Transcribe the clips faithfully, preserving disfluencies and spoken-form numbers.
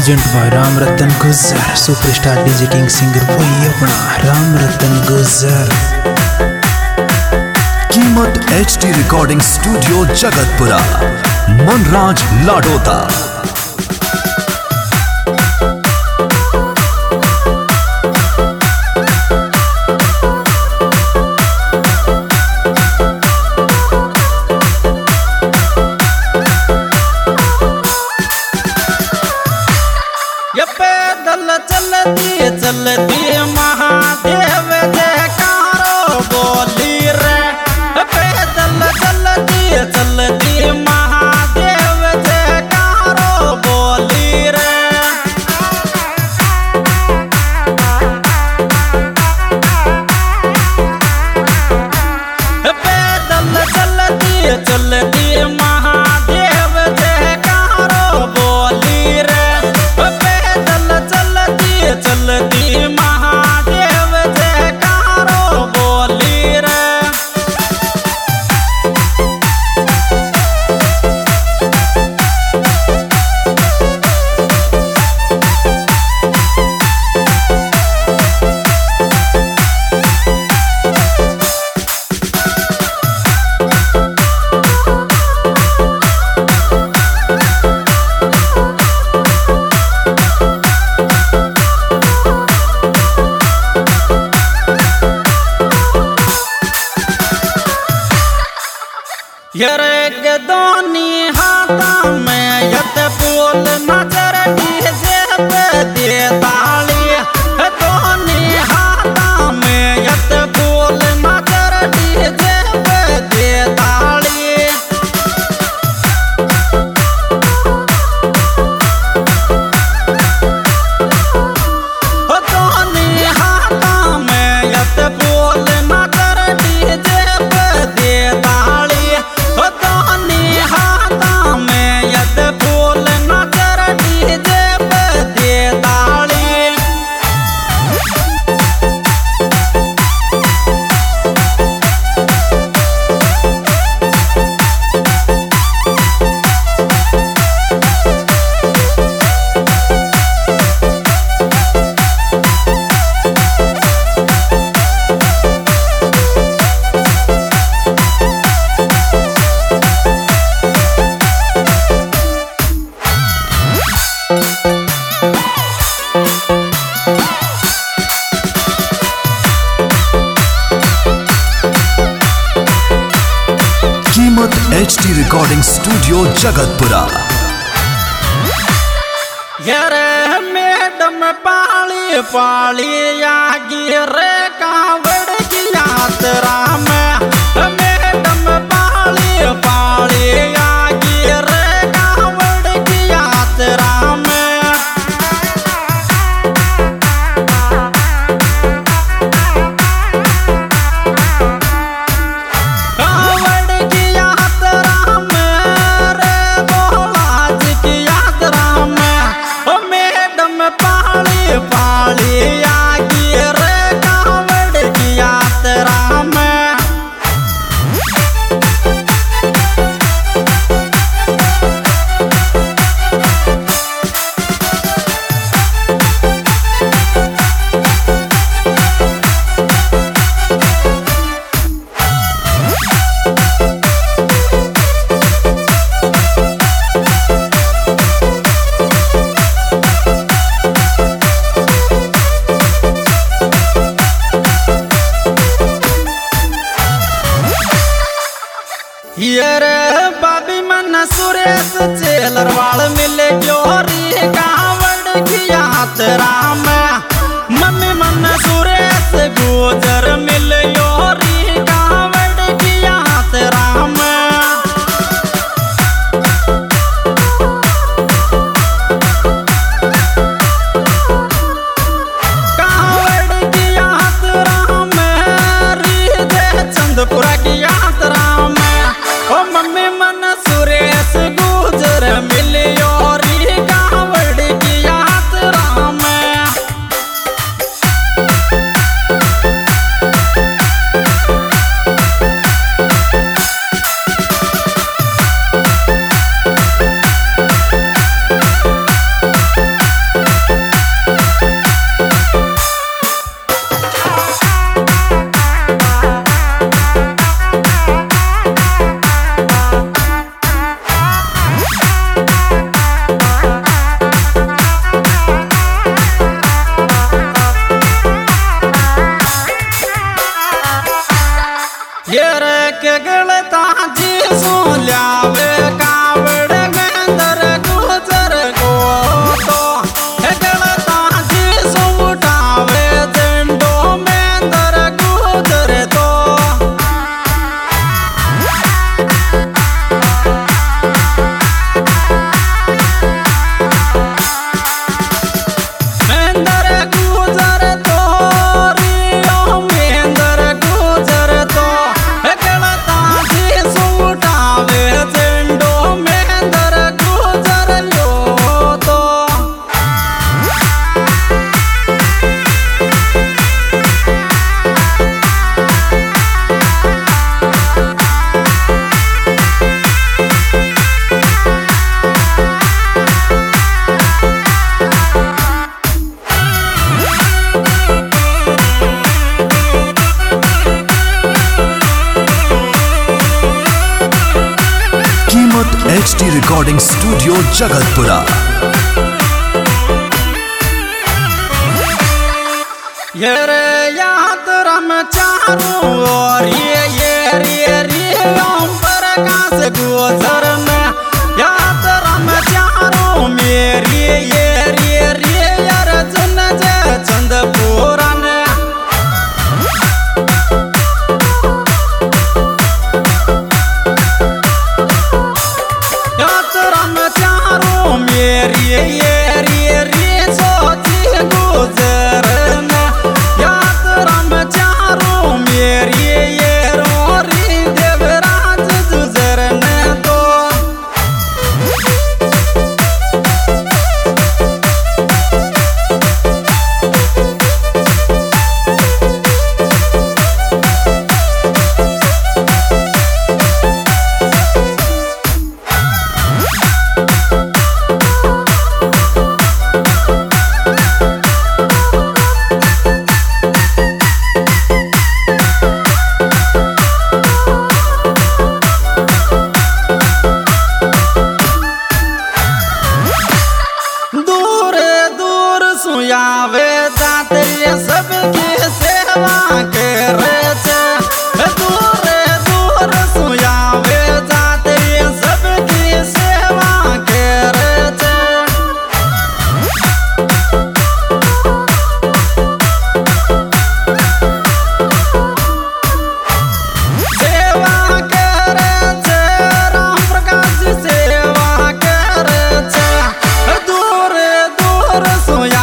Present by Ram Ratan Gujjar, superstar DJ king singer वही अपना Ram Ratan Gujjar. Keemat HD recording studio Jagatpura, Manraj Ladota. चलती चलती महादेव जयकारो बोली रे, पैदल चलती चलती महादेव जयकारो बोली रे। पैदल चलती चलती महादेव जयकारो बोली रे, चलती महादेव जयकारो बोली रे। यरे के दोनी हाथा में यत फूल नजर डीजे पे दे ताली, दोनी हाथा में यत फूल नजर डीजे पे दे ताली। दोनी हाथा में यत फूल नजर डीजे पे दे ताली, हाथा में यद फूल नजर डीजे पे दे ताली। Keemat HD recording studio Jagatpura. यरे मैडम पाली पाली आगी रे कावड़ की यात्रा में, मैडम पाली पाली आगी रे कावड़ की यात्रा में। पाली आगी रे कावड़ की यात्रा में। यरे बाबी मन सुरेश चेलरवाल मिले जोरी कावड़ की यात्रा में, मम्मी मन सुरेश गुजर मिले जोरी कावड़ की यात्रा में। कावड़ की यात्रा में रीजे चंदपुरा की यात्रा में, ओ मम्मी मन सुरेश गुजर मिलियो HD recording studio Jagatpura. ये रे याद रम चारों ओर ये ये रे रे ओम प्रकाश गोचर में याद रम चारों मेरी ये रे रे अर्जुन जय चंद पुराण याद रम चारों मेरी ये रे रे सोची गुजर सुयावे जाते सबकी सेवा करे दूर दूर सुयावे जाते सबकी सेवा करे सेवा करे राम प्रकाश सेवा करे दूर दूर सुया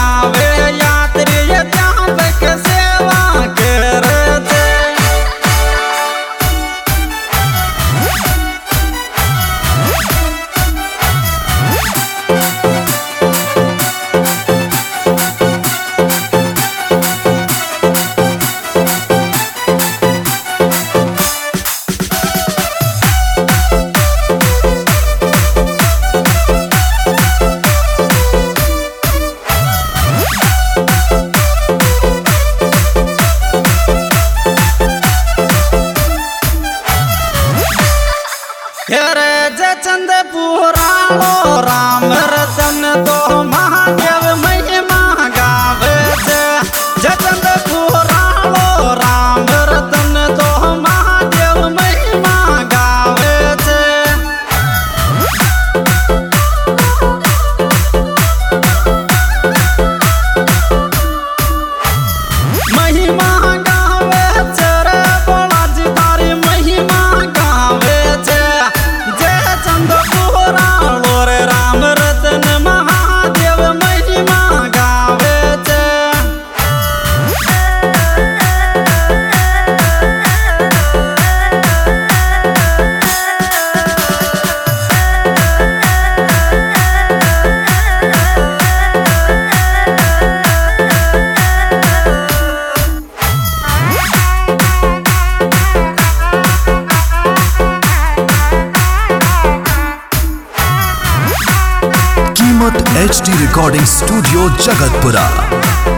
चंद पुराणो राम रतन तो महादेव महिमा गावे चंद पुराणो राम रतन तो महादेव महिमा गावे महिमा गावे रे बोलाजी तारी महिमा गावे चंद पुराणो रे राम रतन महादेव महिमा गावे HD recording studio Jagatpura.